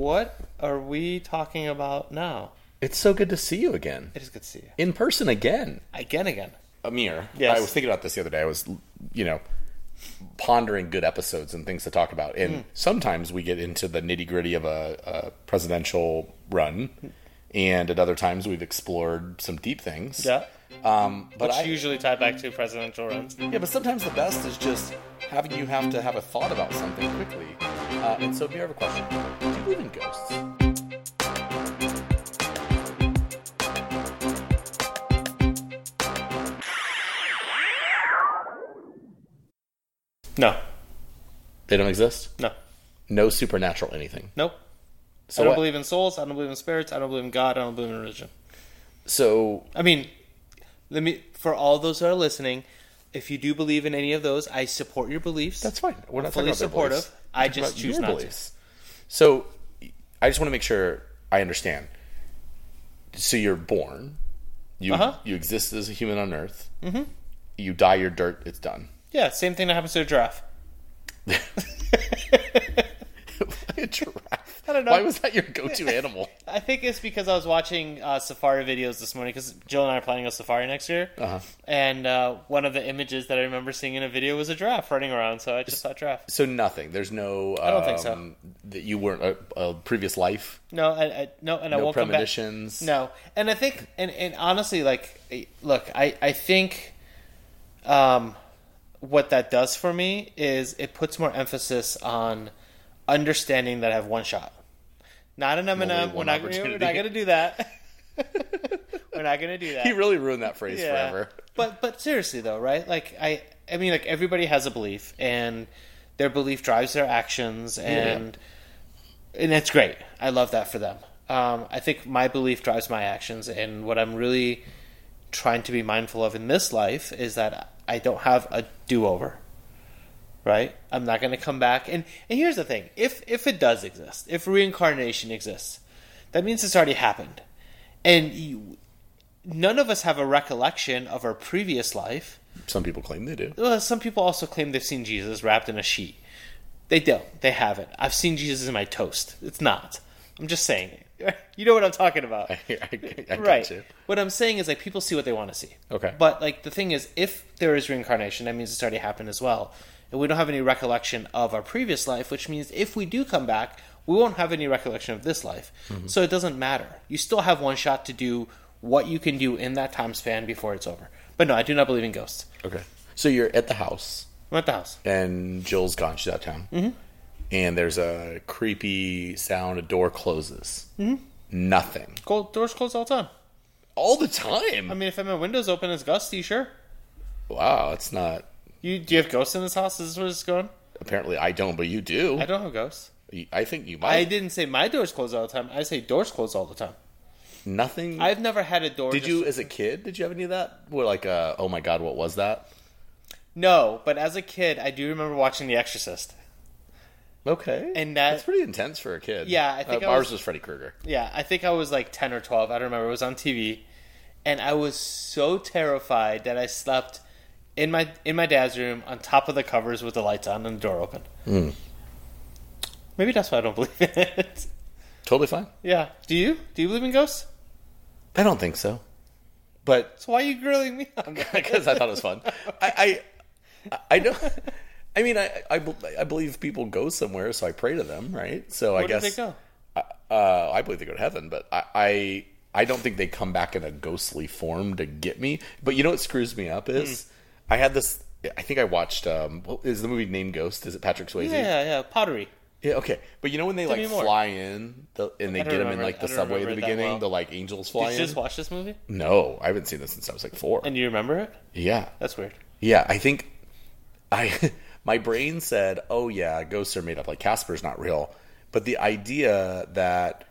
what are we talking about now? It's so good to see you again. It is good to see you. In person again. Again. Amir, Yes. I was thinking about this the other day. I was, pondering good episodes and things to talk about. And sometimes we get into the nitty-gritty of a presidential run. And at other times we've explored some deep things. Yeah. But Which usually tie back to presidential runs. Yeah, but sometimes the best is just having you have to have a thought about something quickly. And so, Amir, I have a question. Do you believe in ghosts? No. They don't exist? No. No supernatural anything? Nope. So I don't what? believe in souls. I don't believe in spirits. I don't believe in God. I don't believe in religion. So, I mean, for all those that are listening, if you do believe in any of those, I support your beliefs. that's fine. We're not fully talking about their beliefs. supportive. We're I talking just about choose your not beliefs. So, I just want to make sure I understand. So you're born. You exist as a human on Earth. Mm-hmm. You die, you're dirt, it's done. to. Yeah, same thing that happens to a giraffe. A giraffe? I don't know. Why was that your go-to animal? I think it's because I was watching safari videos this morning, because Jill and I are planning a safari next year. Uh-huh. And one of the images that I remember seeing in a video was a giraffe running around, so I just thought giraffe. So nothing. There's no. I don't think so. That you weren't a previous life. No, no, and I No won't come back. premonitions. No, and I think, and honestly, look, I think, what that does for me is it puts more emphasis on understanding that I have one shot. Not an M&M. We're not going to do that. We're not going to do that. He really ruined that phrase forever. But seriously though, right? Like I mean, like everybody has a belief, and their belief drives their actions, and it's great. I love that for them. I think my belief drives my actions, and what I'm really trying to be mindful of in this life is that I don't have a do-over. Right? I'm not going to come back. And here's the thing. If it does exist, if reincarnation exists, that means it's already happened. And none of us have a recollection of our previous life. Some people claim they do. Well, some people also claim they've seen Jesus wrapped in a sheet. They don't. They haven't. I've seen Jesus in my toast. It's not. I'm just saying it. You know what I'm talking about. I got right. you. What I'm saying is, like, people see what they want to see. Okay. But, like, the thing is, if there is reincarnation, that means it's already happened as well. And we don't have any recollection of our previous life, which means if we do come back, we won't have any recollection of this life. Mm-hmm. So it doesn't matter. You still have one shot to do what you can do in that time span before it's over. But no, I do not believe in ghosts. Okay. So you're at the house. I'm at the house. And Jill's gone. She's out of town. Mm-hmm. And there's a creepy sound. A door closes. Mm-hmm. Nothing. Doors closed all the time. All the time? I mean, if my window's open, it's gusty, sure. Wow, it's not... Do you have ghosts in this house? Is this where it's going? Apparently I don't, but you do. I don't have ghosts. I think you might. I didn't say my doors closed all the time. I say doors closed all the time. Nothing? I've never had a door... Did you, as a kid, did you have any of that? Where like, oh my god, what was that? No, but as a kid, I do remember watching The Exorcist. Okay. And that's pretty intense for a kid. Yeah, I think ours was Freddy Krueger. Yeah, I think I was like 10 or 12. I don't remember. It was on TV. And I was so terrified that I slept in my dad's room on top of the covers with the lights on and the door open. Mm. Maybe that's why I don't believe in it. Totally fine. Yeah. Do you? Do you believe in ghosts? I don't think so. But so why are you grilling me on that? Because I thought it was fun. I don't... I mean, I believe people go somewhere, so I pray to them, right? So Where I guess... do they go? I believe they go to heaven, but I don't think they come back in a ghostly form to get me. But you know what screws me up is... I had this... I think I watched... is the movie named Ghost? Is it Patrick Swayze? Yeah. Pottery. Yeah, okay. But you know when they like fly in and they get them in like the subway at the beginning? The like angels fly in? Did you just watch this movie? No, I haven't seen this since I was like 4. And do you remember it? Yeah. That's weird. Yeah, I think... My brain said, oh yeah, ghosts are made up. Like Casper's not real. But the idea that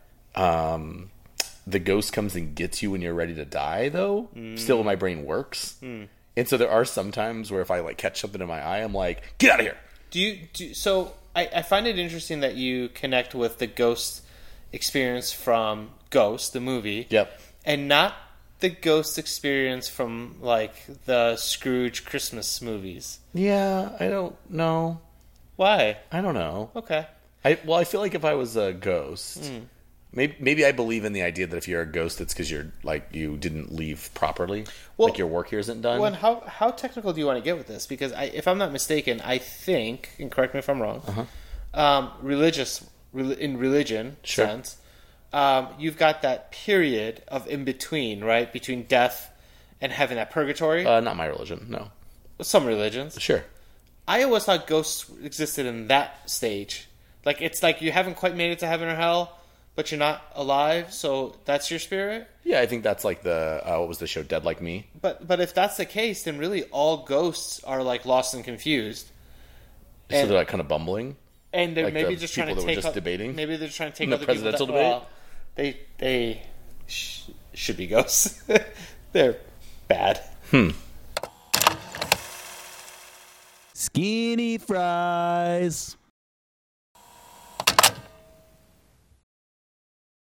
the ghost comes and gets you when you're ready to die, though, still in my brain works. And so there are some times where if I like catch something in my eye, I'm like, get out of here. So I find it interesting that you connect with the ghost experience from Ghost, the movie. Yep. And not the ghost experience from like the Scrooge Christmas movies. Yeah, I don't know. Why? I don't know. Okay. I feel like if I was a ghost, maybe I believe in the idea that if you're a ghost, it's because you're like you didn't leave properly, like your work here isn't done. Well, and how technical do you want to get with this? Because if I'm not mistaken, I think, and correct me if I'm wrong, in religion sense, you've got that period of in between, right, between death and heaven, that purgatory. Not my religion, no. Some religions, Sure. I always thought ghosts existed in that stage. Like, it's like you haven't quite made it to heaven or hell, but you're not alive, so that's your spirit? Yeah, I think that's like the, what was the show, Dead Like Me? But if that's the case, then really all ghosts are, like, lost and confused. So they're, like, kind of bumbling? And they're like maybe the just trying to people that take... were just debating? Maybe they're trying to take In the other people... presidential debate? Well, they should be ghosts. They're bad. Skinny fries.